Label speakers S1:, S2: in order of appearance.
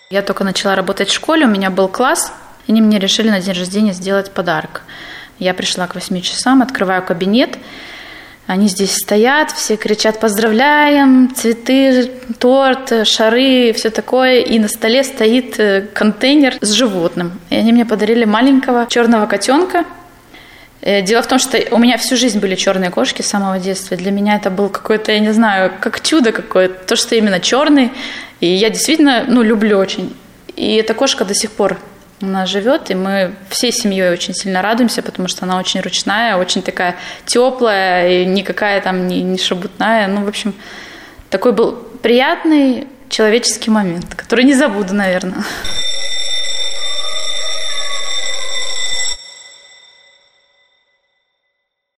S1: Я только начала работать в школе, у меня был класс, и они мне решили на день рождения сделать подарок. Я пришла к 8 часам, открываю кабинет, они здесь стоят, все кричат «поздравляем», цветы, торт, шары, все такое. И на столе стоит контейнер с животным. И они мне подарили маленького черного котенка. Дело в том, что у меня всю жизнь были черные кошки с самого детства. Для меня это был какой-то, я не знаю, как чудо какое-то. То, что именно черный. И я действительно, люблю очень. И эта кошка до сих пор она живет, и мы всей семьей очень сильно радуемся, потому что она очень ручная, очень такая теплая, и никакая там не шебутная. В общем, такой был приятный человеческий момент, который не забуду, наверное.